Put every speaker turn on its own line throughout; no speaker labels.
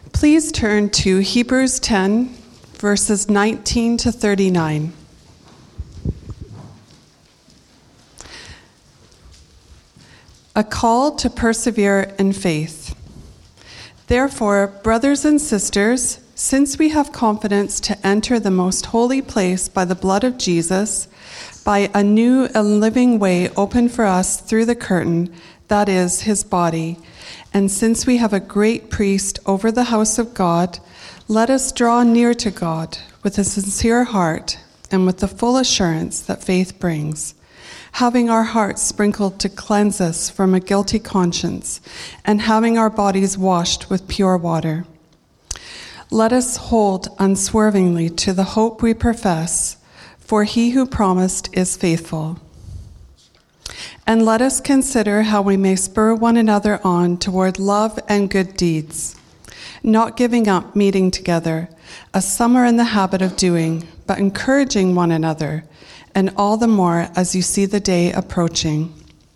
Please turn to Hebrews 10, verses 19 to 39. A call to persevere in faith. Therefore, brothers and sisters, since we have confidence to enter the most holy place by the blood of Jesus, by a new and living way opened for us through the curtain, that is, his body, and since we have a great priest over the house of God, let us draw near to God with a sincere heart and with the full assurance that faith brings, having our hearts sprinkled to cleanse us from a guilty conscience, and having our bodies washed with pure water. Let us hold unswervingly to the hope we profess, for he who promised is faithful. And let us consider how we may spur one another on toward love and good deeds, not giving up meeting together, as some are in the habit of doing, but encouraging one another, and all the more as you see the day approaching.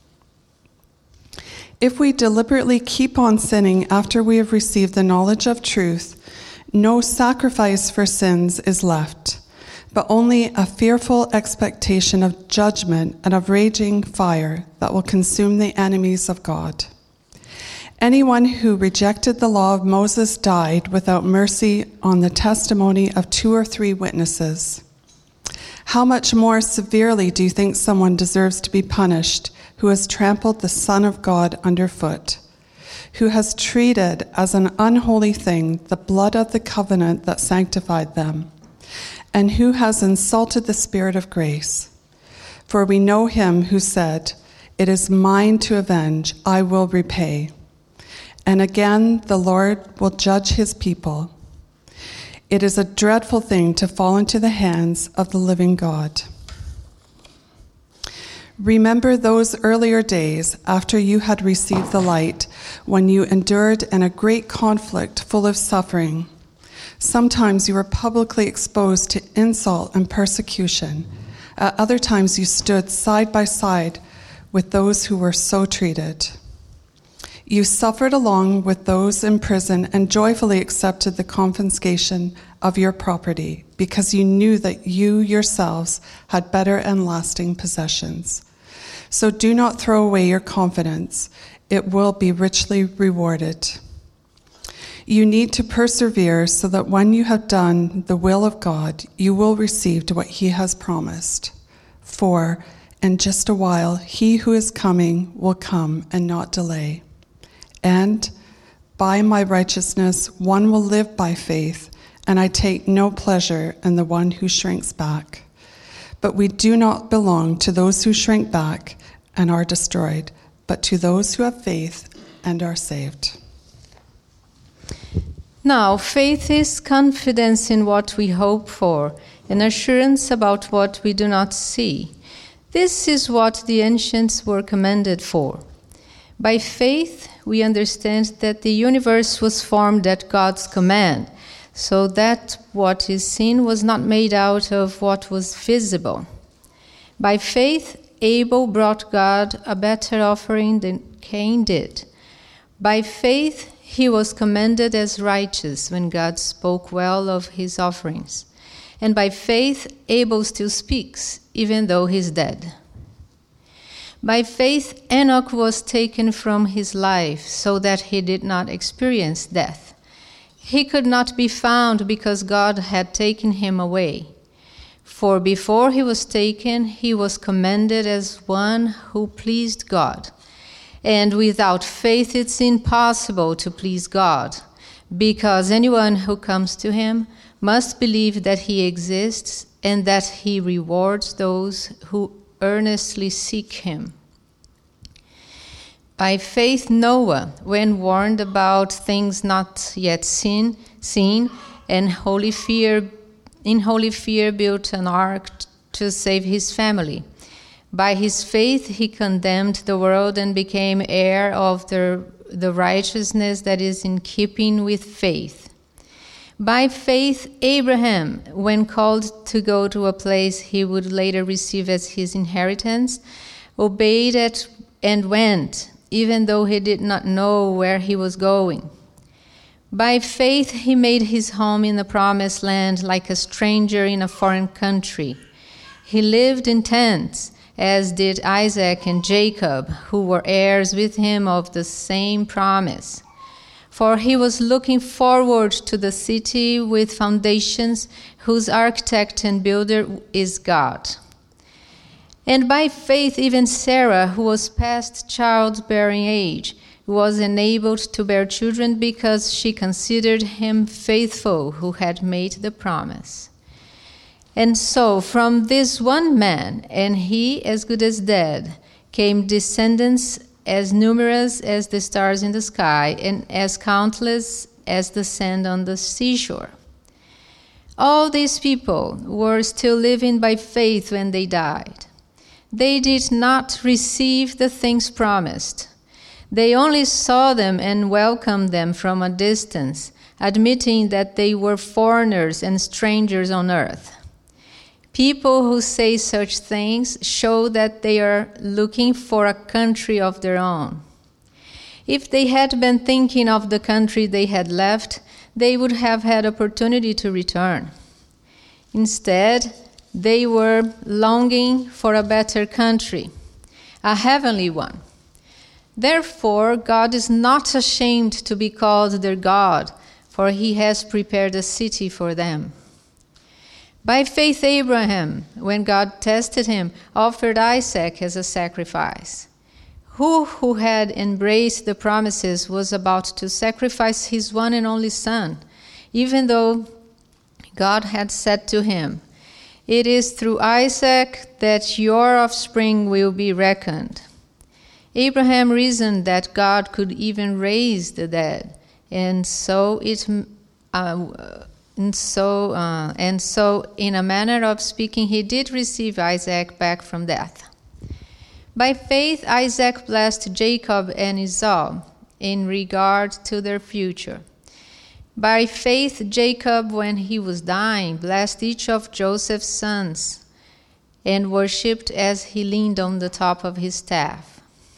If we deliberately keep on sinning after we have received the knowledge of truth, no sacrifice for sins is left, but only a fearful expectation of judgment and of raging fire that will consume the enemies of God. Anyone who rejected the law of Moses died without mercy on the testimony of 2 or 3 witnesses. How much more severely do you think someone deserves to be punished who has trampled the Son of God underfoot, who has treated as an unholy thing the blood of the covenant that sanctified them, and who has insulted the Spirit of grace? For we know him who said, "It is mine to avenge, I will repay." And again, the Lord will judge his people. It is a dreadful thing to fall into the hands of the living God. Remember those earlier days after you had received the light, when you endured in a great conflict full of suffering. Sometimes you were publicly exposed to insult and persecution. At other times you stood side by side with those who were so treated. You suffered along with those in prison and joyfully accepted the confiscation of your property because you knew that you yourselves had better and lasting possessions. So do not throw away your confidence. It will be richly rewarded. You need to persevere so that when you have done the will of God, you will receive what he has promised. For in just a while, he who is coming will come and not delay. And by my righteousness, one will live by faith, and I take no pleasure in the one who shrinks back. But we do not belong to those who shrink back and are destroyed, but to those who have faith and are saved.
Now, faith is confidence in what we hope for, and assurance about what we do not see. This is what the ancients were commended for. By faith, we understand that the universe was formed at God's command, so that what is seen was not made out of what was visible. By faith, Abel brought God a better offering than Cain did. By faith, he was commended as righteous when God spoke well of his offerings. And by faith, Abel still speaks, even though he's dead. By faith, Enoch was taken from his life so that he did not experience death. He could not be found because God had taken him away. For before he was taken, he was commended as one who pleased God. And without faith, it's impossible to please God, because anyone who comes to him must believe that he exists and that he rewards those who earnestly seek him. By faith, Noah, when warned about things not yet seen, in holy fear built an ark to save his family. By his faith, he condemned the world and became heir of the righteousness that is in keeping with faith. By faith, Abraham, when called to go to a place he would later receive as his inheritance, obeyed it and went, even though he did not know where he was going. By faith, he made his home in the promised land like a stranger in a foreign country. He lived in tents, as did Isaac and Jacob, who were heirs with him of the same promise. For he was looking forward to the city with foundations, whose architect and builder is God. And by faith, even Sarah, who was past childbearing age, was enabled to bear children because she considered him faithful who had made the promise. And so, from this one man, and he as good as dead, came descendants as numerous as the stars in the sky, and as countless as the sand on the seashore. All these people were still living by faith when they died. They did not receive the things promised. They only saw them and welcomed them from a distance, admitting that they were foreigners and strangers on earth. People who say such things show that they are looking for a country of their own. If they had been thinking of the country they had left, they would have had opportunity to return. Instead, they were longing for a better country, a heavenly one. Therefore, God is not ashamed to be called their God, for he has prepared a city for them. By faith, Abraham, when God tested him, offered Isaac as a sacrifice. Who had embraced the promises was about to sacrifice his one and only son, even though God had said to him, "It is through Isaac that your offspring will be reckoned." Abraham reasoned that God could even raise the dead, and so in a manner of speaking, he did receive Isaac back from death. By faith, Isaac blessed Jacob and Esau in regard to their future. By faith, Jacob, when he was dying, blessed each of Joseph's sons and worshipped as he leaned on the top of his staff.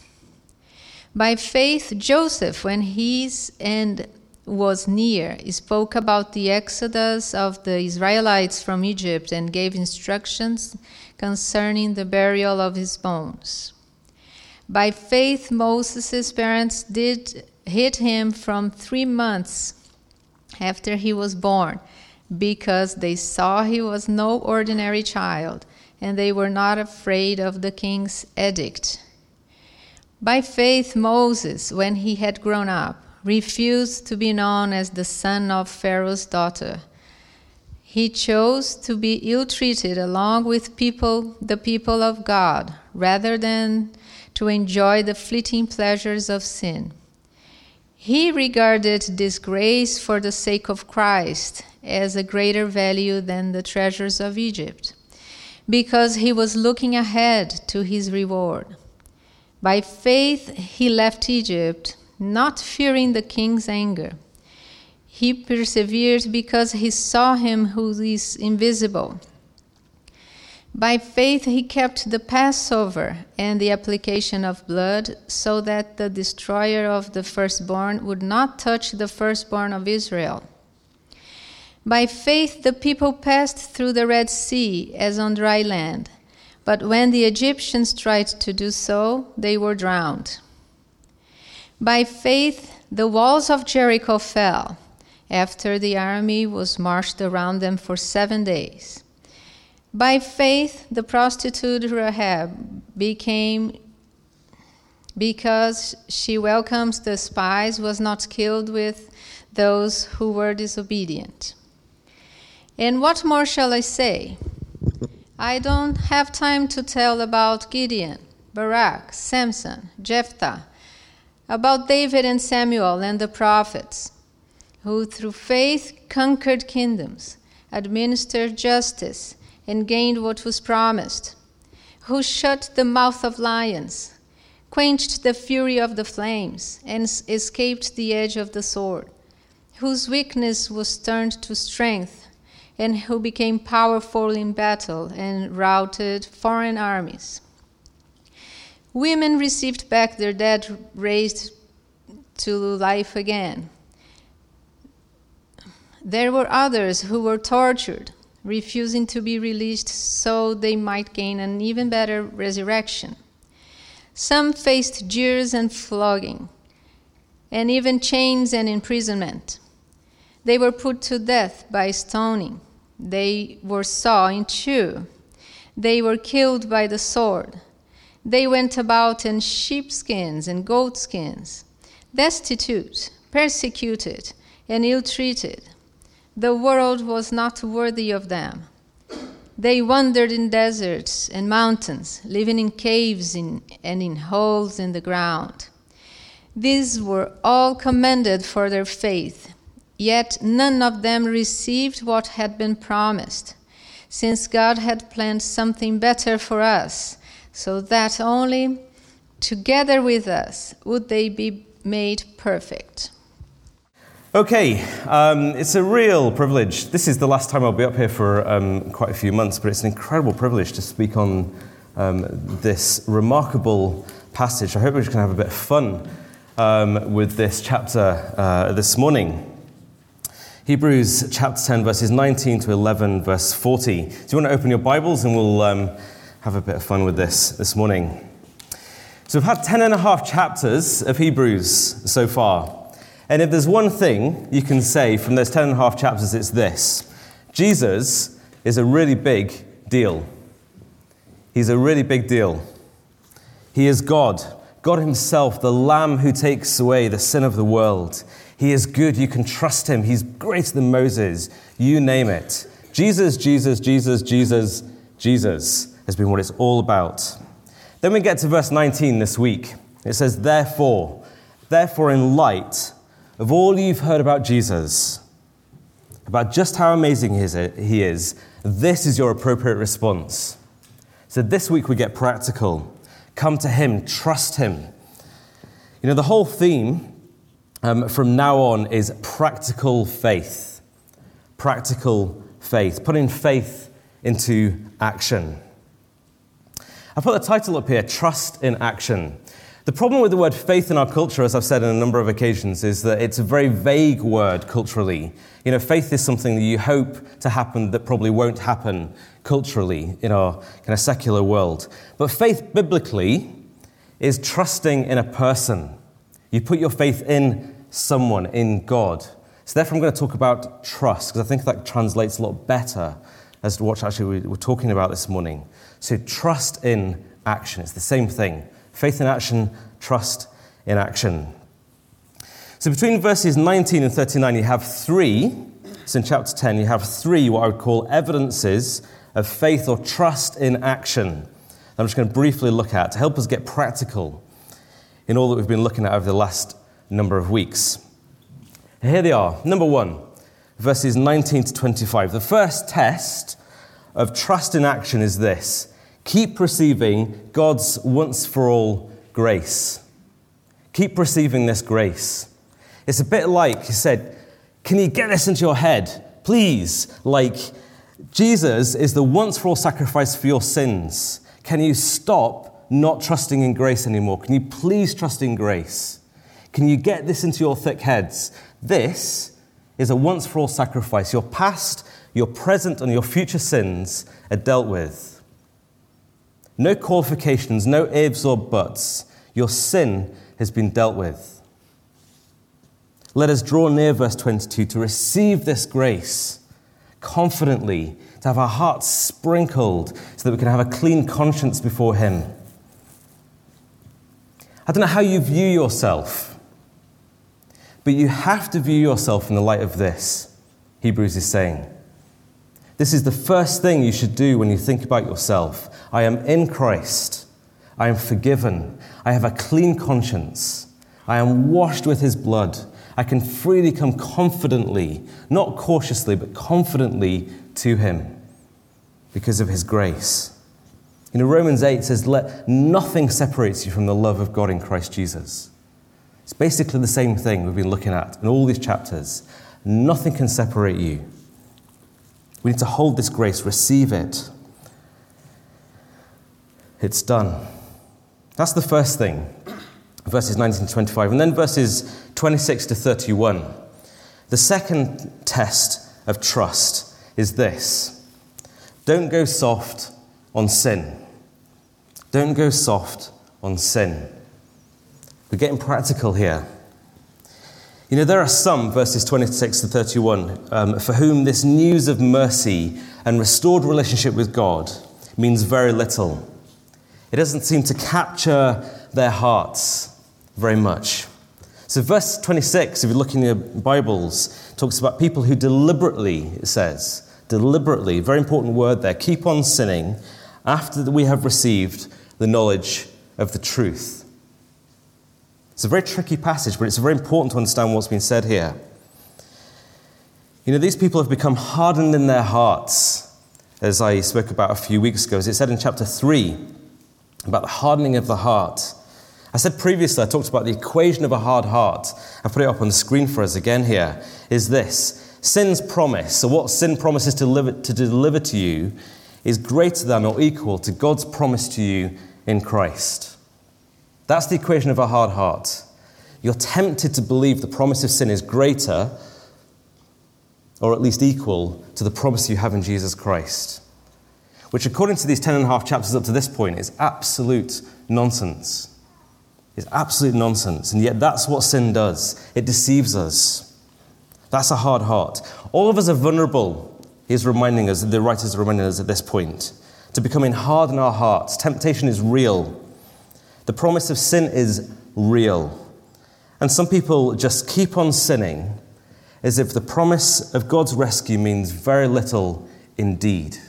By faith, Joseph, when his end was near, spoke about the exodus of the Israelites from Egypt and gave instructions concerning the burial of his bones. By faith, Moses' parents did hid him from 3 months after he was born, because they saw he was no ordinary child, and they were not afraid of the king's edict. By faith, Moses, when he had grown up, refused to be known as the son of Pharaoh's daughter. He chose to be ill-treated along with the people of God, rather than to enjoy the fleeting pleasures of sin. He regarded disgrace for the sake of Christ as a greater value than the treasures of Egypt, because he was looking ahead to his reward. By faith, he left Egypt, not fearing the king's anger. He persevered because he saw him who is invisible. By faith, he kept the Passover and the application of blood, so that the destroyer of the firstborn would not touch the firstborn of Israel. By faith, the people passed through the Red Sea as on dry land. But when the Egyptians tried to do so, they were drowned. By faith, the walls of Jericho fell, after the army was marched around them for 7 days. By faith, the prostitute Rahab because she welcomes the spies, was not killed with those who were disobedient. And what more shall I say? I don't have time to tell about Gideon, Barak, Samson, Jephthah, about David and Samuel and the prophets, who through faith conquered kingdoms, administered justice, and gained what was promised, who shut the mouth of lions, quenched the fury of the flames, and escaped the edge of the sword, whose weakness was turned to strength, and who became powerful in battle and routed foreign armies. Women received back their dead raised to life again. There were others who were tortured, refusing to be released so they might gain an even better resurrection. Some faced jeers and flogging, and even chains and imprisonment. They were put to death by stoning. They were sawn in two. They were killed by the sword. They went about in sheepskins and goatskins, destitute, persecuted, and ill-treated. The world was not worthy of them. They wandered in deserts and mountains, living in caves and in holes in the ground. These were all commended for their faith, yet none of them received what had been promised, since God had planned something better for us, so that only together with us would they be made perfect.
Okay, it's a real privilege. This is the last time I'll be up here for quite a few months, but it's an incredible privilege to speak on this remarkable passage. I hope we're just going to have a bit of fun with this chapter this morning. Hebrews chapter 10, verses 19 to 11, verse 40. Do you want to open your Bibles and we'll have a bit of fun with this morning? So we've had 10 and a half chapters of Hebrews so far. And if there's one thing you can say from those 10 and a half chapters, it's this. Jesus is a really big deal. He's a really big deal. He is God. God himself, the Lamb who takes away the sin of the world. He is good. You can trust him. He's greater than Moses. You name it. Jesus, Jesus, Jesus, Jesus, Jesus has been what it's all about. Then we get to verse 19 this week. It says, Therefore in light of all you've heard about Jesus, about just how amazing he is, this is your appropriate response. So this week we get practical. Come to him, trust him. You know, the whole theme from now on is practical faith. Practical faith, putting faith into action. I put the title up here, Trust in Action. The problem with the word faith in our culture, as I've said on a number of occasions, is that it's a very vague word culturally. You know, faith is something that you hope to happen that probably won't happen culturally in our kind of secular world. But faith biblically is trusting in a person. You put your faith in someone, in God. So therefore I'm going to talk about trust, because I think that translates a lot better as to what actually we're talking about this morning. So trust in action. It's the same thing. Faith in action, trust in action. So between verses 19 and 39, you have three. So in chapter 10, you have three what I would call evidences of faith or trust in action. I'm just going to briefly look at to help us get practical in all that we've been looking at over the last number of weeks. Here they are. Number one, verses 19 to 25. The first test of trust in action is this. Keep receiving God's once-for-all grace. Keep receiving this grace. It's a bit like, he said, can you get this into your head? Please. Like, Jesus is the once-for-all sacrifice for your sins. Can you stop not trusting in grace anymore? Can you please trust in grace? Can you get this into your thick heads? This is a once-for-all sacrifice. Your past, your present, and your future sins are dealt with. No qualifications, no ifs or buts. Your sin has been dealt with. Let us draw near, verse 22, to receive this grace confidently, to have our hearts sprinkled so that we can have a clean conscience before him. I don't know how you view yourself, but you have to view yourself in the light of this, Hebrews is saying. This is the first thing you should do when you think about yourself. I am in Christ. I am forgiven. I have a clean conscience. I am washed with his blood. I can freely come confidently, not cautiously, but confidently to him because of his grace. You know, Romans 8 says, let nothing separate you from the love of God in Christ Jesus. It's basically the same thing we've been looking at in all these chapters. Nothing can separate you. We need to hold this grace, receive it. It's done. That's the first thing, verses 19 to 25. And then verses 26 to 31. The second test of trust is this. Don't go soft on sin. Don't go soft on sin. We're getting practical here. There are some, verses 26 to 31, for whom this news of mercy and restored relationship with God means very little. It doesn't seem to capture their hearts very much. So verse 26, if you look in your Bibles, talks about people who deliberately, it says, deliberately, very important word there, keep on sinning after we have received the knowledge of the truth. It's a very tricky passage, but it's very important to understand what's been said here. These people have become hardened in their hearts, as I spoke about a few weeks ago. As it said in chapter 3, about the hardening of the heart. I said previously, I talked about the equation of a hard heart. I've put it up on the screen for us again here, is this. Sin's promise, so what sin promises to deliver to you, is greater than or equal to God's promise to you in Christ. That's the equation of a hard heart. You're tempted to believe the promise of sin is greater, or at least equal, to the promise you have in Jesus Christ, which according to these 10.5 chapters up to this point is absolute nonsense. It's absolute nonsense, and yet that's what sin does. It deceives us. That's a hard heart. All of us are vulnerable, he's reminding us, the writers are reminding us at this point, to becoming hard in our hearts. Temptation is real. The promise of sin is real. And some people just keep on sinning as if the promise of God's rescue means very little indeed.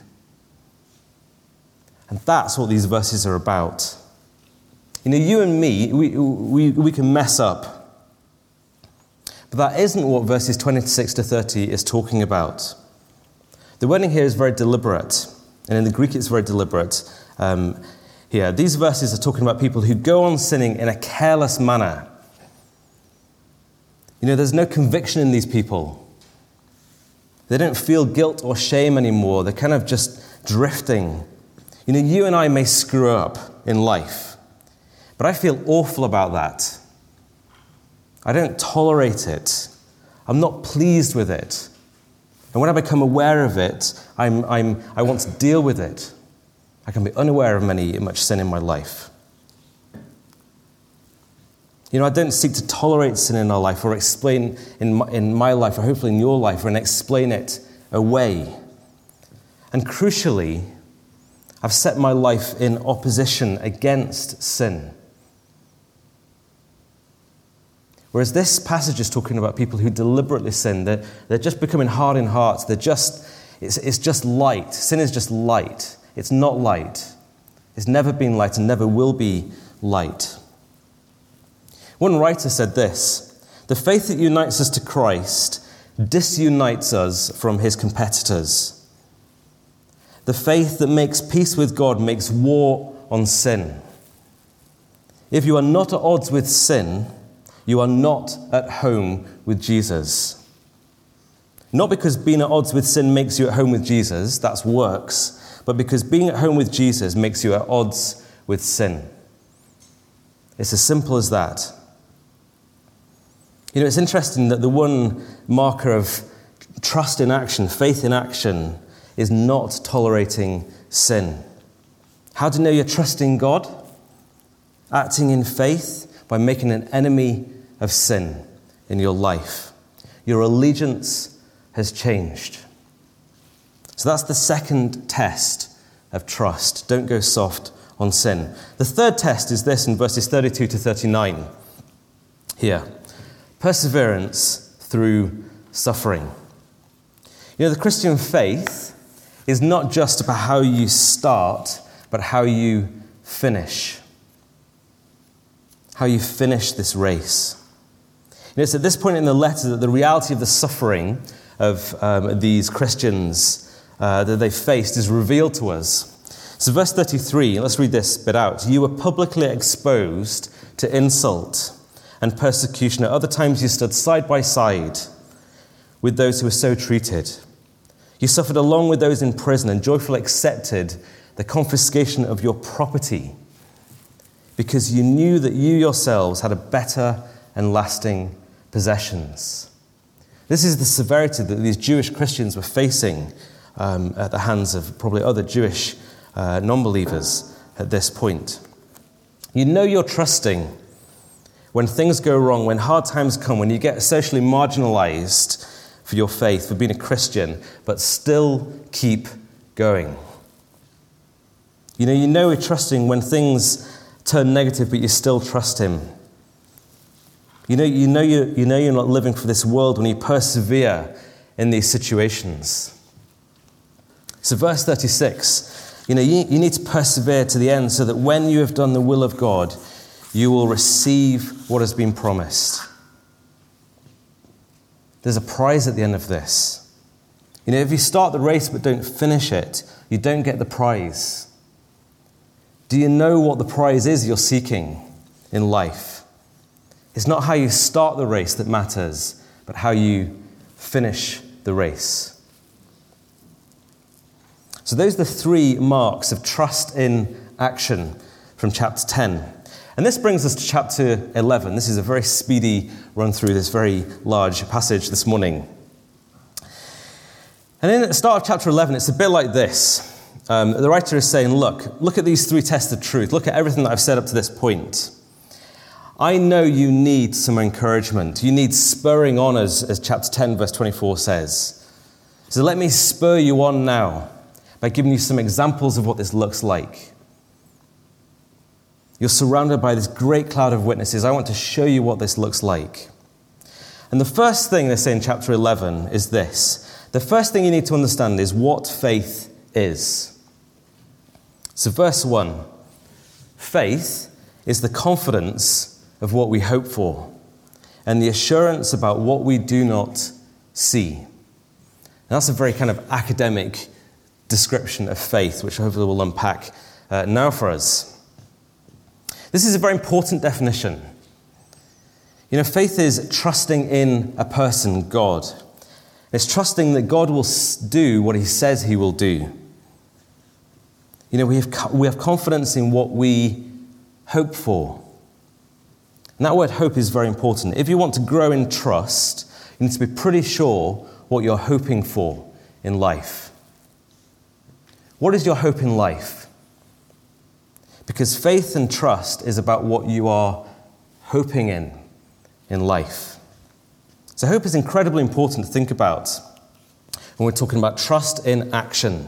And that's what these verses are about. You and me, we can mess up. But that isn't what verses 26 to 30 is talking about. The wording here is very deliberate. And in the Greek it's very deliberate. Here, these verses are talking about people who go on sinning in a careless manner. There's no conviction in these people. They don't feel guilt or shame anymore. They're kind of just drifting. You and I may screw up in life, but I feel awful about that. I don't tolerate it. I'm not pleased with it. And when I become aware of it, I want to deal with it. I can be unaware of much sin in my life. I don't seek to tolerate sin in our life or explain in my life, or hopefully in your life, and explain it away. And crucially, I've set my life in opposition against sin. Whereas this passage is talking about people who deliberately sin. They're just becoming hard in heart. It's just light. Sin is just light. It's not light. It's never been light and never will be light. One writer said this: the faith that unites us to Christ disunites us from his competitors. The faith that makes peace with God makes war on sin. If you are not at odds with sin, you are not at home with Jesus. Not because being at odds with sin makes you at home with Jesus, that's works, but because being at home with Jesus makes you at odds with sin. It's as simple as that. It's interesting that the one marker of trust in action, faith in action, is not tolerating sin. How do you know you're trusting God? Acting in faith by making an enemy of sin in your life. Your allegiance has changed. So that's the second test of trust. Don't go soft on sin. The third test is this in verses 32 to 39. Here. Perseverance through suffering. The Christian faith is not just about how you start, but how you finish. How you finish this race. It's at this point in the letter that the reality of the suffering of these Christians that they faced is revealed to us. So verse 33, let's read this bit out. You were publicly exposed to insult and persecution. At other times you stood side by side with those who were so treated. You suffered along with those in prison and joyfully accepted the confiscation of your property because you knew that you yourselves had a better and lasting possessions. This is the severity that these Jewish Christians were facing at the hands of probably other Jewish non-believers at this point. You know you're trusting when things go wrong, when hard times come, when you get socially marginalized for your faith, for being a Christian, but still keep going. You know you're trusting when things turn negative, but you still trust him. You know you're not living for this world when you persevere in these situations. So verse 36, you need to persevere to the end so that when you have done the will of God, you will receive what has been promised. There's a prize at the end of this. If you start the race but don't finish it, you don't get the prize. Do you know what the prize is you're seeking in life? It's not how you start the race that matters, but how you finish the race. So those are the 3 marks of trust in action from chapter 10. And this brings us to chapter 11. This is a very speedy run through this very large passage this morning. And in the start of chapter 11, it's a bit like this. The writer is saying, look at these 3 tests of truth. Look at everything that I've said up to this point. I know you need some encouragement. You need spurring on, as chapter 10, verse 24 says. So let me spur you on now by giving you some examples of what this looks like. You're surrounded by this great cloud of witnesses. I want to show you what this looks like. And the first thing they say in chapter 11 is this. The first thing you need to understand is what faith is. So verse 1, faith is the confidence of what we hope for and the assurance about what we do not see. And that's a very kind of academic description of faith, which hopefully we'll unpack now for us. This is a very important definition. Faith is trusting in a person, God. It's trusting that God will do what he says he will do. We have confidence in what we hope for. And that word hope is very important. If you want to grow in trust, you need to be pretty sure what you're hoping for in life. What is your hope in life? Because faith and trust is about what you are hoping in life. So hope is incredibly important to think about when we're talking about trust in action.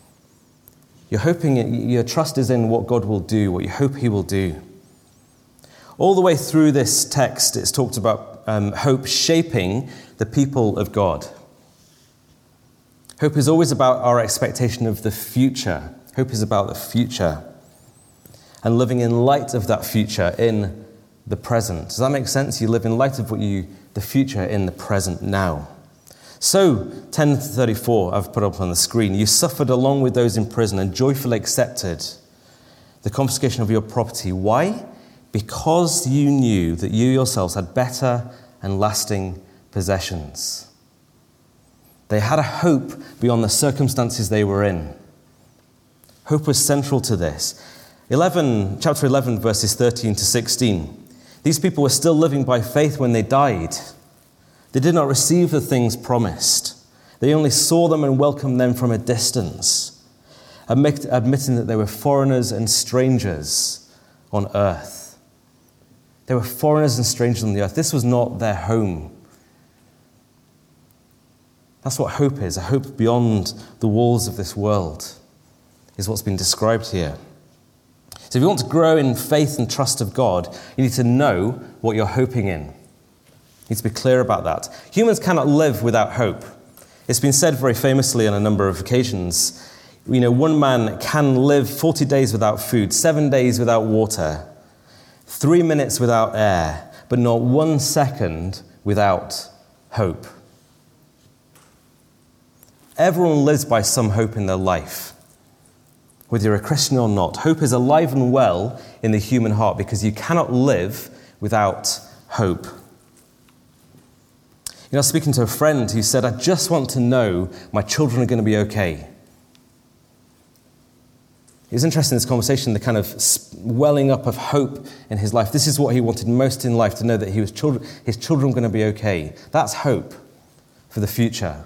Your trust is in what God will do, what you hope he will do. All the way through this text, it's talked about hope shaping the people of God. Hope is always about our expectation of the future. Hope is about the future and living in light of that future in the present. Does that make sense? You live in light of the future in the present now. So, 10:34, I've put up on the screen. You suffered along with those in prison and joyfully accepted the confiscation of your property. Why? Because you knew that you yourselves had better and lasting possessions. They had a hope beyond the circumstances they were in. Hope was central to this. Chapter 11, verses 13 to 16. These people were still living by faith when they died. They did not receive the things promised. They only saw them and welcomed them from a distance, admitting that they were foreigners and strangers on earth. They were foreigners and strangers on the earth. This was not their home. That's what hope is, a hope beyond the walls of this world, is what's been described here. So if you want to grow in faith and trust of God, you need to know what you're hoping in. You need to be clear about that. Humans cannot live without hope. It's been said very famously on a number of occasions. One man can live 40 days without food, 7 days without water, 3 minutes without air, but not 1 second without hope. Everyone lives by some hope in their life. Whether you're a Christian or not, hope is alive and well in the human heart because you cannot live without hope. I was speaking to a friend who said, I just want to know my children are going to be okay. It was interesting in this conversation, the kind of welling up of hope in his life. This is what he wanted most in life, to know that his children were going to be okay. That's hope. for the future.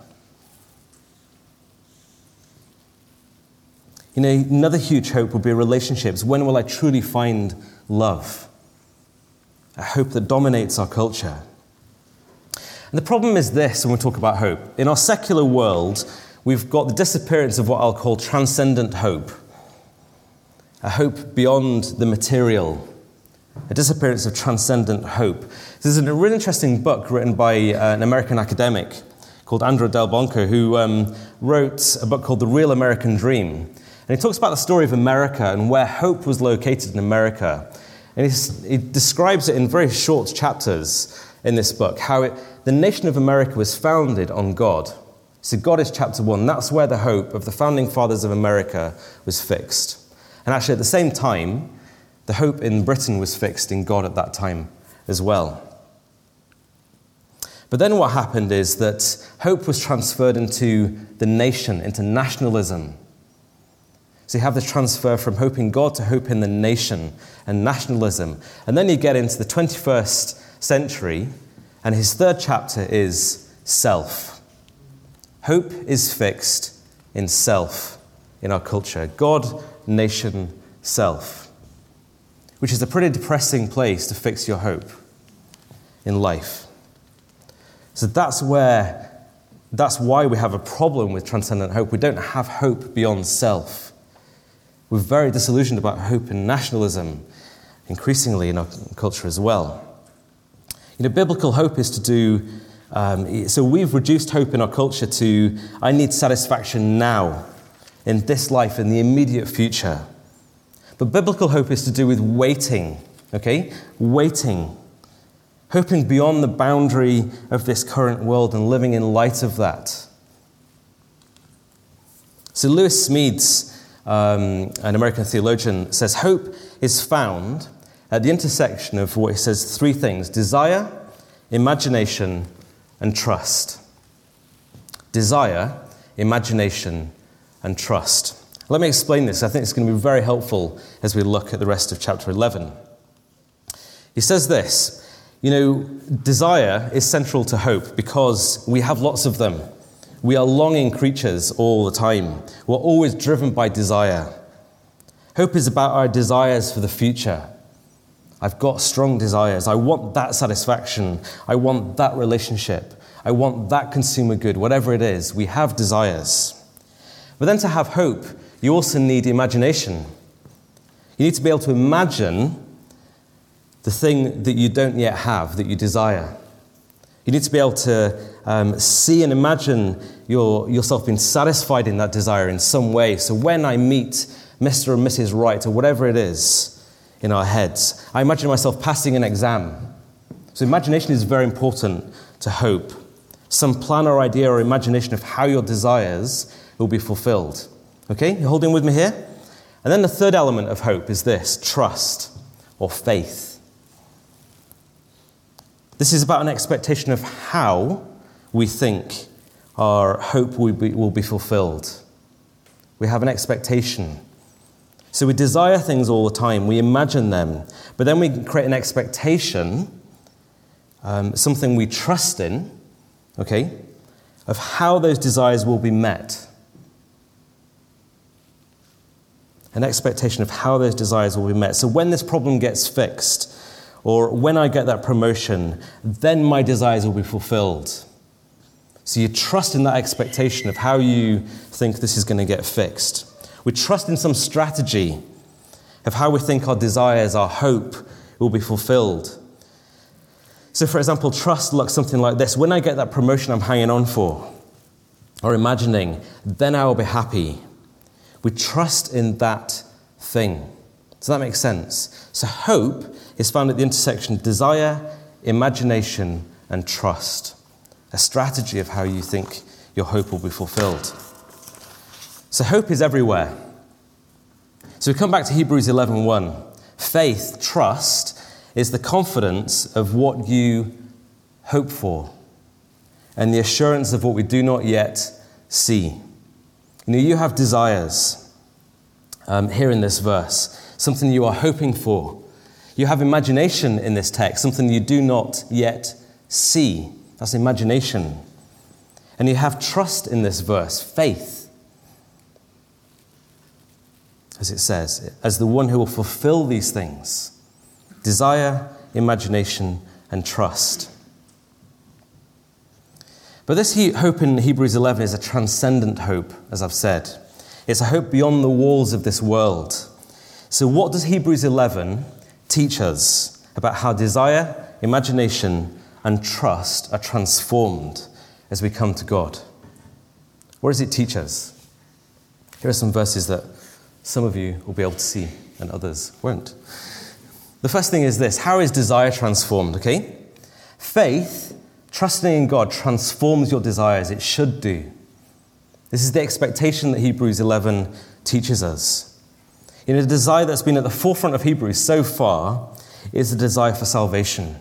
You know, another huge hope would be relationships. When will I truly find love? A hope that dominates our culture. And the problem is this when we talk about hope. In our secular world, we've got the disappearance of what I'll call transcendent hope. A hope beyond the material. A disappearance of transcendent hope. There's a really interesting book written by an American academic called Andrew Delbanco, who wrote a book called The Real American Dream. And he talks about the story of America and where hope was located in America. And he describes it in very short chapters in this book, how the nation of America was founded on God. So God is chapter 1. That's where the hope of the founding fathers of America was fixed. And actually at the same time, the hope in Britain was fixed in God at that time as well. But then what happened is that hope was transferred into the nation, into nationalism. So you have the transfer from hope in God to hope in the nation and nationalism. And then you get into the 21st century, and his third chapter is self. Hope is fixed in self in our culture. God, nation, self. Which is a pretty depressing place to fix your hope in life. So that's why we have a problem with transcendent hope. We don't have hope beyond self. We're very disillusioned about hope and nationalism, increasingly in our culture as well. You know, biblical hope is to do, so we've reduced hope in our culture to, I need satisfaction now, in this life, in the immediate future. But biblical hope is to do with waiting, okay? Waiting. Hoping beyond the boundary of this current world and living in light of that. So Lewis Smedes, an American theologian, says hope is found at the intersection of what he says 3 things: desire, imagination, and trust. Desire, imagination, and trust. Let me explain this. I think it's going to be very helpful as we look at the rest of chapter 11. He says this, you know, desire is central to hope because we have lots of them. We are longing creatures all the time. We're always driven by desire. Hope is about our desires for the future. I've got strong desires. I want that satisfaction. I want that relationship. I want that consumer good, whatever it is. We have desires. But then to have hope, you also need imagination. You need to be able to imagine the thing that you don't yet have, that you desire. You need to be able to see and imagine yourself being satisfied in that desire in some way. So when I meet Mr. and Mrs. Right, or whatever it is in our heads, I imagine myself passing an exam. So imagination is very important to hope. Some plan or idea or imagination of how your desires will be fulfilled. Okay, you holding with me here? And then the third element of hope is this: trust or faith. This is about an expectation of how we think our hope will be fulfilled. We have an expectation. So we desire things all the time, we imagine them, but then we create an expectation, something we trust in, okay, of how those desires will be met. An expectation of how those desires will be met. So when this problem gets fixed, or when I get that promotion, then my desires will be fulfilled. So you trust in that expectation of how you think this is going to get fixed. We trust in some strategy of how we think our desires, our hope will be fulfilled. So for example, trust looks something like this: when I get that promotion I'm hanging on for, or imagining, then I will be happy. We trust in that thing. Does that make sense? So hope is found at the intersection of desire, imagination, and trust. A strategy of how you think your hope will be fulfilled. So hope is everywhere. So we come back to Hebrews 11:1. Faith, trust, is the confidence of what you hope for and the assurance of what we do not yet see. You know, you have desires here in this verse, something you are hoping for. You have imagination in this text, something you do not yet see. That's imagination. And you have trust in this verse, faith, as it says, as the one who will fulfill these things. Desire, imagination, and trust. But this hope in Hebrews 11 is a transcendent hope, as I've said. It's a hope beyond the walls of this world. So what does Hebrews 11 teach us about how desire, imagination, and trust are transformed as we come to God? What does it teach us? Here are some verses that some of you will be able to see and others won't. The first thing is this: how is desire transformed, okay? Faith, trusting in God, transforms your desires. It should do. This is the expectation that Hebrews 11 teaches us. You know, the desire that's been at the forefront of Hebrews so far is the desire for salvation.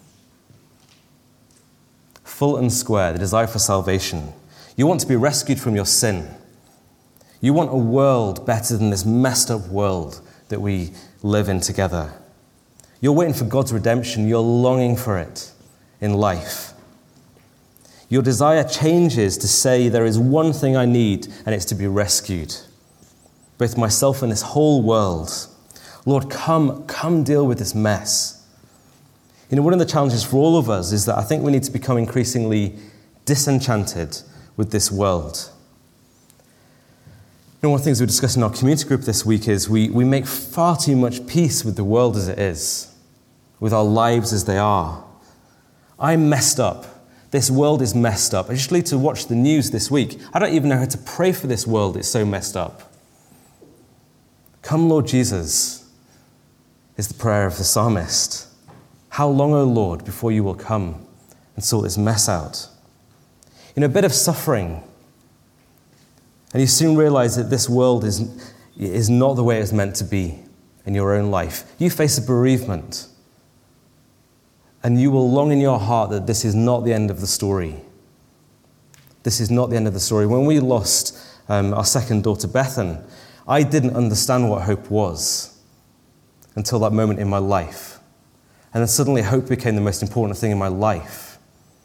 Full and square, the desire for salvation. You want to be rescued from your sin. You want a world better than this messed up world that we live in together. You're waiting for God's redemption. You're longing for it in life. Your desire changes to say, there is one thing I need, and it's to be rescued. Both myself and this whole world. Lord, come deal with this mess. You know, one of the challenges for all of us is that I think we need to become increasingly disenchanted with this world. You know, one of the things we discussed in our community group this week is we make far too much peace with the world as it is, with our lives as they are. I'm messed up. This world is messed up. I just need to watch the news this week. I don't even know how to pray for this world. It's so messed up. Come, Lord Jesus, is the prayer of the psalmist. How long, O Lord, before you will come and sort this mess out? You know, a bit of suffering, and you soon realize that this world is not the way it's meant to be in your own life. You face a bereavement, and you will long in your heart that this is not the end of the story. This is not the end of the story. When we lost our second daughter, Bethan, I didn't understand what hope was until that moment in my life. And then suddenly hope became the most important thing in my life.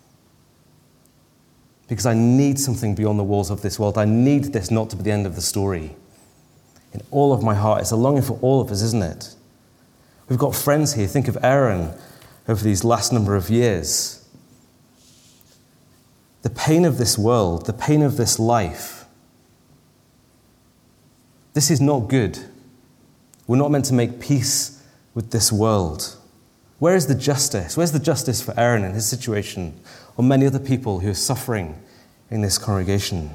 Because I need something beyond the walls of this world. I need this not to be the end of the story. In all of my heart, it's a longing for all of us, isn't it? We've got friends here. Think of Aaron over these last number of years. The pain of this world, the pain of this life, this is not good. We're not meant to make peace with this world. Where is the justice? Where's the justice for Aaron and his situation, or many other people who are suffering in this congregation?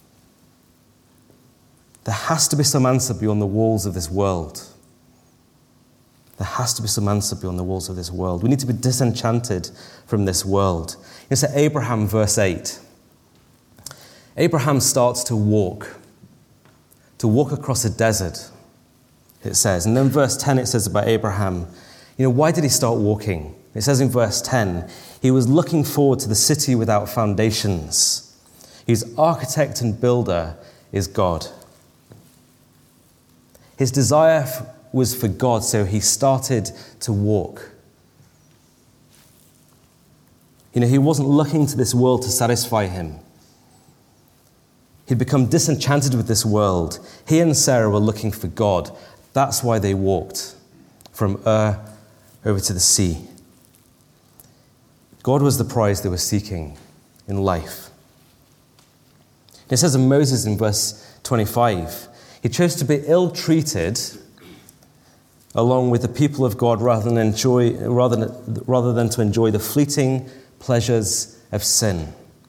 There has to be some answer beyond the walls of this world. There has to be some answer beyond the walls of this world. We need to be disenchanted from this world. You see, Abraham, verse 8. Abraham starts to walk across a desert, it says. And then verse 10, it says about Abraham, you know, why did he start walking? It says in verse 10, he was looking forward to the city without foundations, whose architect and builder is God. His desire was for God, so he started to walk. You know, he wasn't looking to this world to satisfy him. He'd become disenchanted with this world. He and Sarah were looking for God. That's why they walked from Ur over to the sea. God was the prize they were seeking in life. It says of Moses in verse 25, he chose to be ill-treated along with the people of God rather than to enjoy the fleeting pleasures of sin.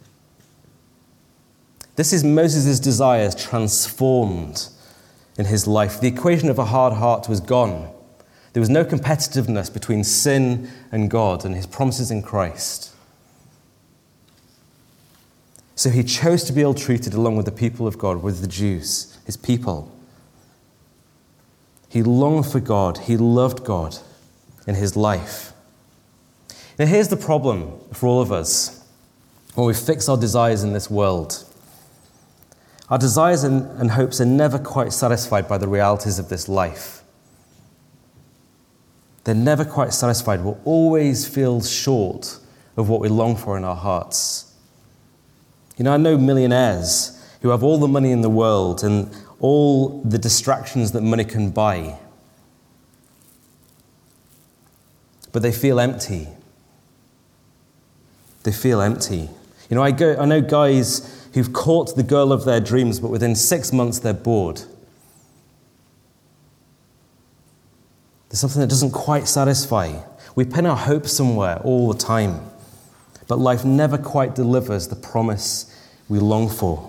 This is Moses' desires transformed in his life. The equation of a hard heart was gone. There was no competitiveness between sin and God and his promises in Christ. So he chose to be ill-treated along with the people of God, with the Jews, his people. He longed for God. He loved God in his life. Now here's the problem for all of us when we fix our desires in this world. Our desires and hopes are never quite satisfied by the realities of this life. They're never quite satisfied. We'll always feel short of what we long for in our hearts. I know millionaires who have all the money in the world and all the distractions that money can buy, but they feel empty. They feel empty. I know guys who've caught the girl of their dreams, but within 6 months they're bored. There's something that doesn't quite satisfy. We pin our hope somewhere all the time, but life never quite delivers the promise we long for.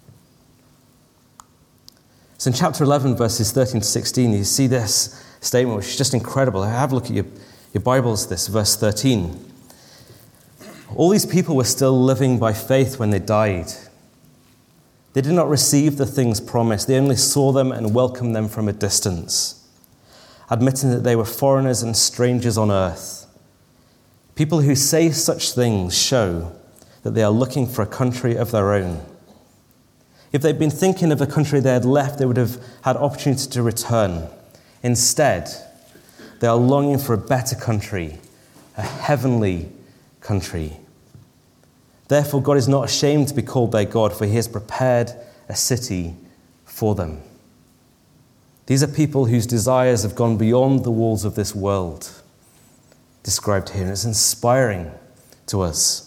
So in chapter 11, verses 13 to 16, you see this statement, which is just incredible. Have a look at your Bibles, this, verse 13. All these people were still living by faith when they died. They did not receive the things promised. They only saw them and welcomed them from a distance, admitting that they were foreigners and strangers on earth. People who say such things show that they are looking for a country of their own. If they'd been thinking of a country they had left, they would have had opportunity to return. Instead, they are longing for a better country, a heavenly country. Therefore, God is not ashamed to be called their God, for he has prepared a city for them. These are people whose desires have gone beyond the walls of this world, described here, and it's inspiring to us.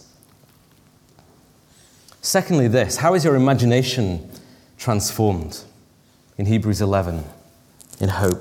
Secondly, this, how is your imagination transformed? In Hebrews 11, in hope.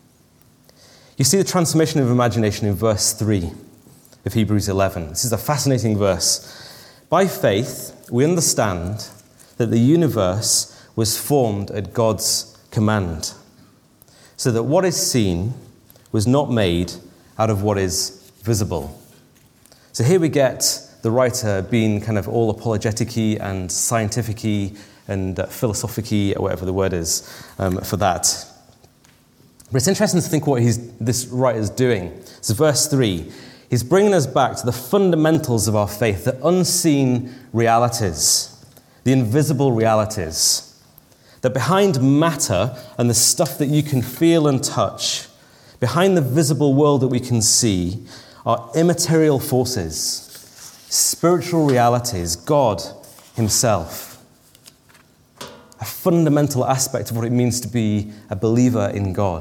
You see the transformation of imagination in verse 3 of Hebrews 11. This is a fascinating verse. By faith, we understand that the universe was formed at God's command, so that what is seen was not made out of what is visible. So here we get the writer being kind of all apologetic-y and scientific-y and philosophic-y, or whatever the word is for that. But it's interesting to think what this writer's doing. So verse 3, he's bringing us back to the fundamentals of our faith, the unseen realities, the invisible realities, that behind matter and the stuff that you can feel and touch, behind the visible world that we can see, are immaterial forces, spiritual realities, God himself. A fundamental aspect of what it means to be a believer in God.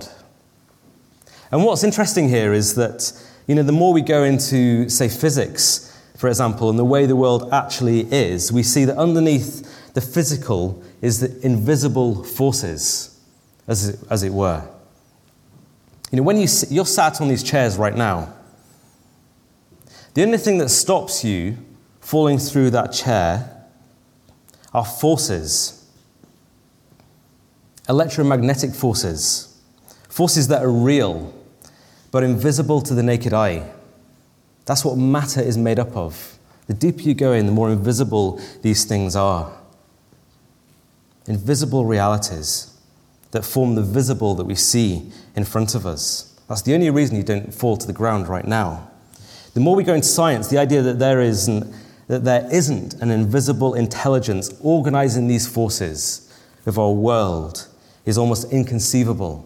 And what's interesting here is that, the more we go into, say, physics, for example, and the way the world actually is, we see that underneath the physical is the invisible forces, as it were. When you're sat on these chairs right now, the only thing that stops you falling through that chair are forces, electromagnetic forces, forces that are real, but invisible to the naked eye. That's what matter is made up of. The deeper you go in, the more invisible these things are. Invisible realities that form the visible that we see in front of us. That's the only reason you don't fall to the ground right now. The more we go into science, the idea that there isn't an invisible intelligence organizing these forces of our world is almost inconceivable.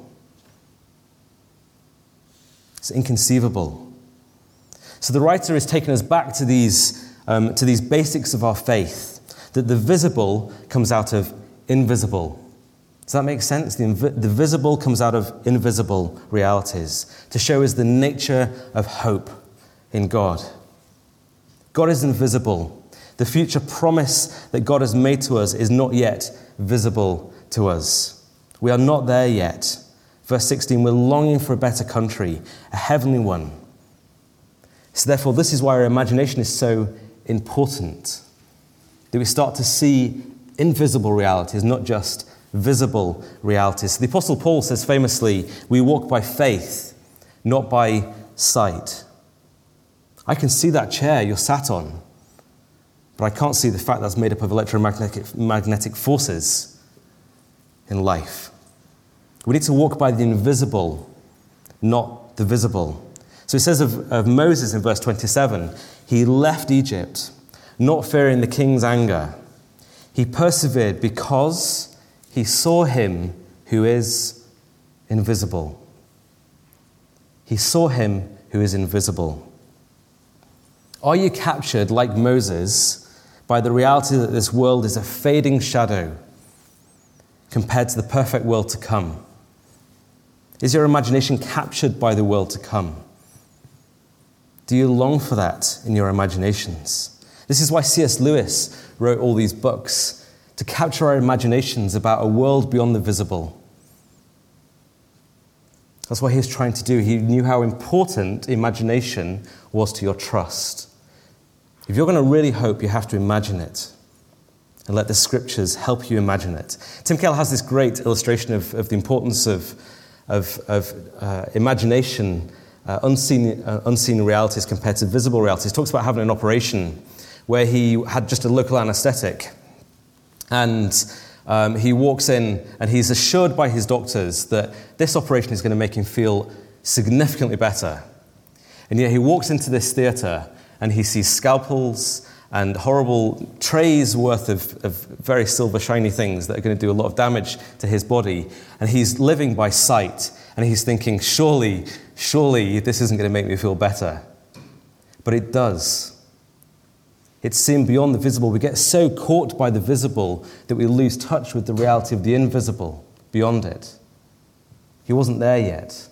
It's inconceivable. So the writer is taking us back to these basics of our faith, that the visible comes out of invisible. Does that make sense? The visible comes out of invisible realities, to show us the nature of hope in God. God is invisible. The future promise that God has made to us is not yet visible to us. We are not there yet. Verse 16, we're longing for a better country, a heavenly one. So therefore, this is why our imagination is so important, that we start to see invisible realities, not just visible realities. The Apostle Paul says famously, we walk by faith, not by sight. I can see that chair you're sat on, but I can't see the fact that's made up of electromagnetic forces in life. We need to walk by the invisible, not the visible. So it says of Moses in verse 27, he left Egypt, not fearing the king's anger. He persevered because he saw him who is invisible. He saw him who is invisible. Are you captured, like Moses, by the reality that this world is a fading shadow compared to the perfect world to come? Is your imagination captured by the world to come? Do you long for that in your imaginations? This is why C.S. Lewis wrote all these books, to capture our imaginations about a world beyond the visible. That's what he was trying to do. He knew how important imagination was to your trust. If you're going to really hope, you have to imagine it. And let the scriptures help you imagine it. Tim Keller has this great illustration of the importance of imagination, unseen realities compared to visible realities. He talks about having an operation where he had just a local anesthetic. And he walks in and he's assured by his doctors that this operation is going to make him feel significantly better. And yet he walks into this theatre and he sees scalpels and horrible trays worth of very silver shiny things that are going to do a lot of damage to his body. And he's living by sight and he's thinking, surely this isn't going to make me feel better. But it does. It's seen beyond the visible. We get so caught by the visible that we lose touch with the reality of the invisible beyond it. He wasn't there yet.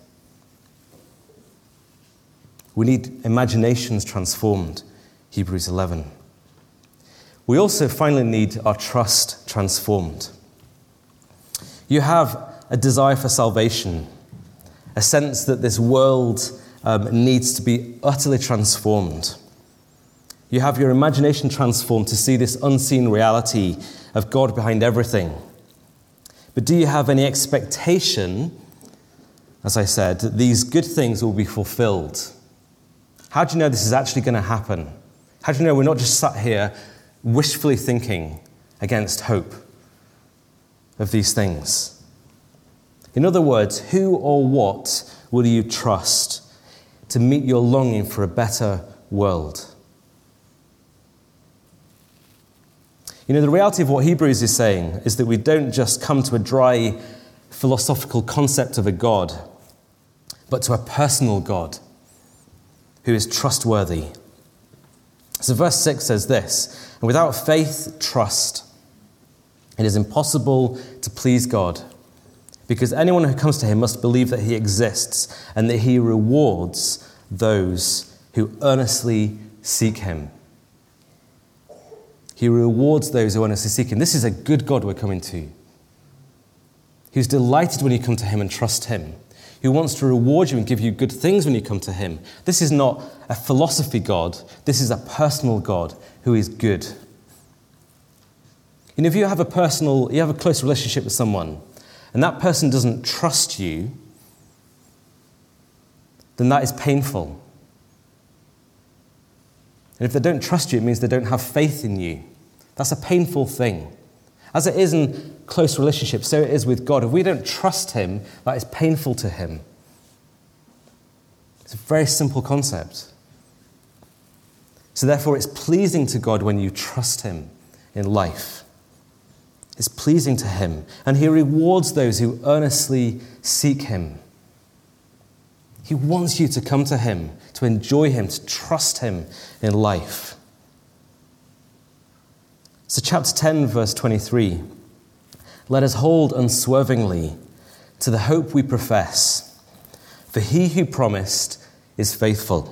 We need imaginations transformed, Hebrews 11. We also finally need our trust transformed. You have a desire for salvation, a sense that this world needs to be utterly transformed. You have your imagination transformed to see this unseen reality of God behind everything. But do you have any expectation, as I said, that these good things will be fulfilled? How do you know this is actually going to happen? How do you know we're not just sat here wishfully thinking against hope of these things? In other words, who or what will you trust to meet your longing for a better world? You know, the reality of what Hebrews is saying is that we don't just come to a dry philosophical concept of a God, but to a personal God who is trustworthy. So verse 6 says this, and without faith, trust, it is impossible to please God, because anyone who comes to him must believe that he exists and that he rewards those who earnestly seek him. He rewards those who earnestly seek him. This is a good God we're coming to. He's delighted when you come to him and trust him. He wants to reward you and give you good things when you come to him. This is not a philosophy God. This is a personal God who is good. You know, if you have a close relationship with someone and that person doesn't trust you, then that is painful. And if they don't trust you, it means they don't have faith in you. That's a painful thing. As it is in close relationships, so it is with God. If we don't trust him, that is painful to him. It's a very simple concept. So therefore, it's pleasing to God when you trust him in life. It's pleasing to him. And he rewards those who earnestly seek him. He wants you to come to him, to enjoy him, to trust him in life. So chapter 10, verse 23. Let us hold unswervingly to the hope we profess, for he who promised is faithful.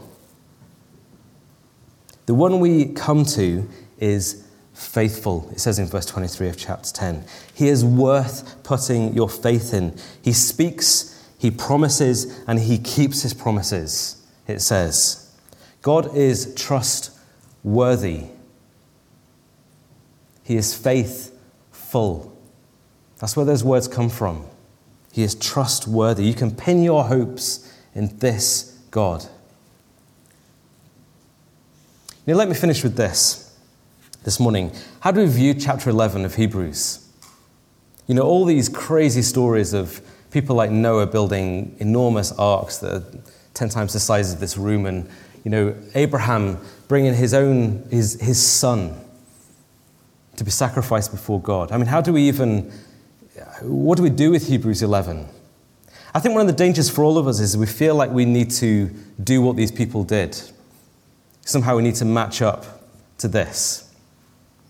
The one we come to is faithful, it says in verse 23 of chapter 10. He is worth putting your faith in. He speaks, he promises, and he keeps his promises, it says. God is trustworthy. He is faithful. That's where those words come from. He is trustworthy. You can pin your hopes in this God. Now, let me finish with this morning. How do we view chapter 11 of Hebrews? You know, all these crazy stories of people like Noah building enormous arks that are 10 times the size of this room, and, you know, Abraham bringing his son to be sacrificed before God. I mean, what do we do with Hebrews 11? I think one of the dangers for all of us is we feel like we need to do what these people did. Somehow we need to match up to this.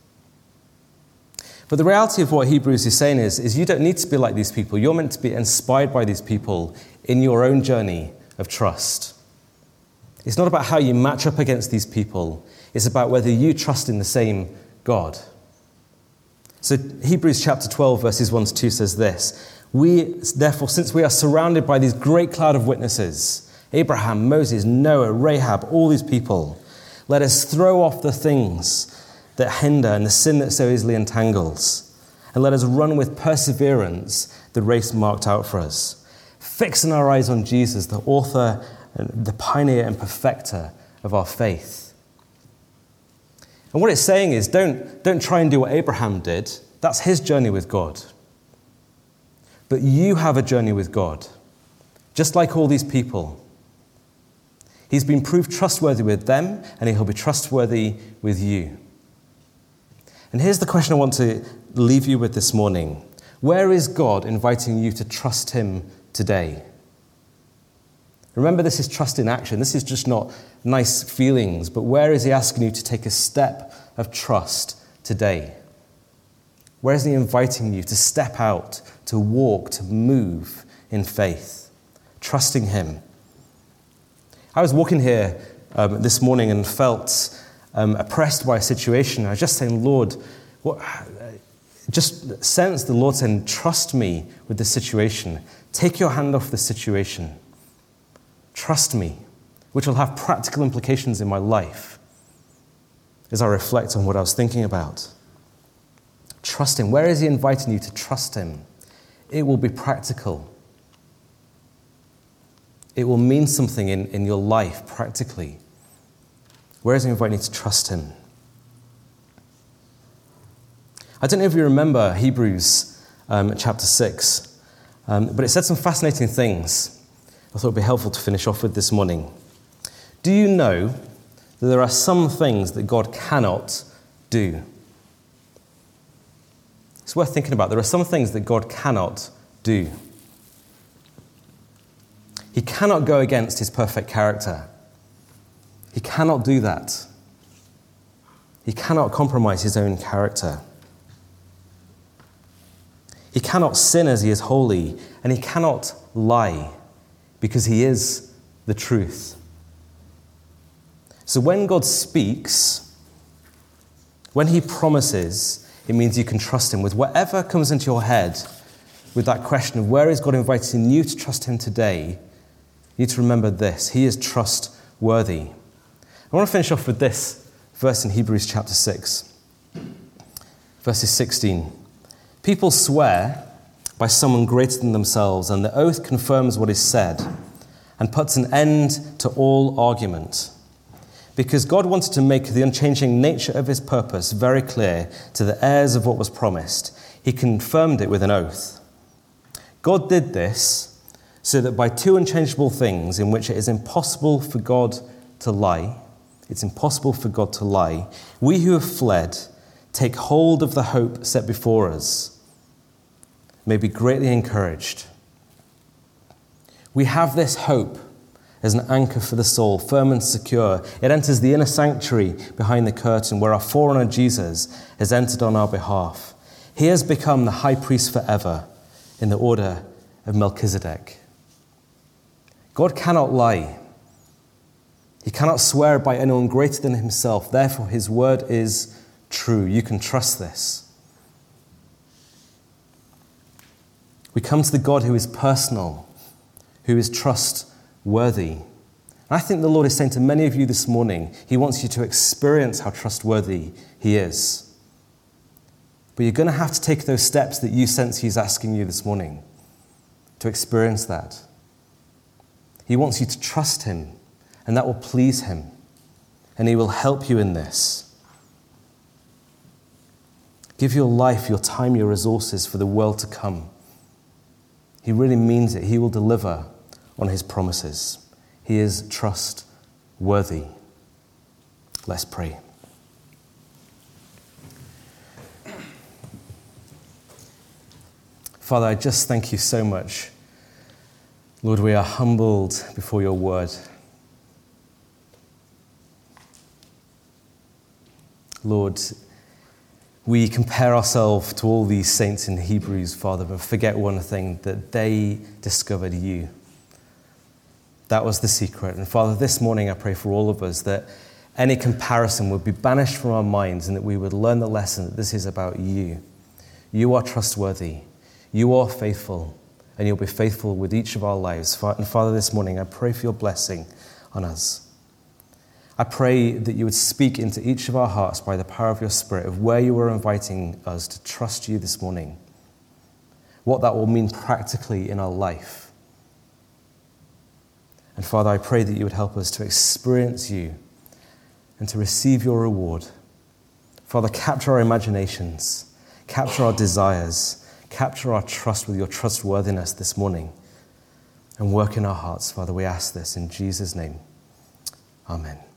But the reality of what Hebrews is saying is you don't need to be like these people. You're meant to be inspired by these people in your own journey of trust. It's not about how you match up against these people. It's about whether you trust in the same God. So Hebrews chapter 12, verses 1 to 2 says this: "We, therefore, since we are surrounded by this great cloud of witnesses, Abraham, Moses, Noah, Rahab, all these people, let us throw off the things that hinder and the sin that so easily entangles, and let us run with perseverance the race marked out for us, fixing our eyes on Jesus, the author, the pioneer and perfecter of our faith." And what it's saying is, don't try and do what Abraham did. That's his journey with God. But you have a journey with God, just like all these people. He's been proved trustworthy with them, and he'll be trustworthy with you. And here's the question I want to leave you with this morning. Where is God inviting you to trust him today? Remember, this is trust in action. This is just not nice feelings, but where is he asking you to take a step of trust today? Where is he inviting you to step out, to walk, to move in faith, trusting him? I was walking here this morning and felt oppressed by a situation. I was just saying, Lord, just sense the Lord saying, trust me with this situation. Take your hand off the situation. Trust me, which will have practical implications in my life as I reflect on what I was thinking about. Trust him. Where is he inviting you to trust him? It will be practical. It will mean something in your life practically. Where is he inviting you to trust him? I don't know if you remember Hebrews chapter 6, but it said some fascinating things I thought it would be helpful to finish off with this morning. Do you know that there are some things that God cannot do? It's worth thinking about. There are some things that God cannot do. He cannot go against his perfect character. He cannot do that. He cannot compromise his own character. He cannot sin as he is holy, and he cannot lie because he is the truth. So when God speaks, when he promises, it means you can trust him with whatever comes into your head with that question of where is God inviting you to trust him today. You need to remember this: he is trustworthy. I want to finish off with this verse in Hebrews chapter 6, verses 16. People swear by someone greater than themselves, and the oath confirms what is said and puts an end to all argument. Because God wanted to make the unchanging nature of his purpose very clear to the heirs of what was promised, he confirmed it with an oath. God did this so that by two unchangeable things in which it is impossible for God to lie, we who have fled take hold of the hope set before us, may be greatly encouraged. We have this hope as an anchor for the soul, firm and secure. It enters the inner sanctuary behind the curtain where our forerunner Jesus has entered on our behalf. He has become the high priest forever in the order of Melchizedek. God cannot lie. He cannot swear by anyone greater than himself. Therefore, his word is true. You can trust this. We come to the God who is personal, who is trustworthy. And I think the Lord is saying to many of you this morning, he wants you to experience how trustworthy he is. But you're going to have to take those steps that you sense he's asking you this morning to experience that. He wants you to trust him, and that will please him, and he will help you in this. Give your life, your time, your resources for the world to come. He really means it. He will deliver on his promises. He is trustworthy. Let's pray. Father, I just thank you so much. Lord, we are humbled before your word. Lord, we compare ourselves to all these saints in Hebrews, Father, but forget one thing, that they discovered you. That was the secret. And Father, this morning I pray for all of us that any comparison would be banished from our minds and that we would learn the lesson that this is about you. You are trustworthy. You are faithful. And you'll be faithful with each of our lives. And Father, this morning I pray for your blessing on us. I pray that you would speak into each of our hearts by the power of your Spirit of where you are inviting us to trust you this morning, what that will mean practically in our life. And Father, I pray that you would help us to experience you and to receive your reward. Father, capture our imaginations, capture our desires, capture our trust with your trustworthiness this morning, and work in our hearts. Father, we ask this in Jesus' name. Amen.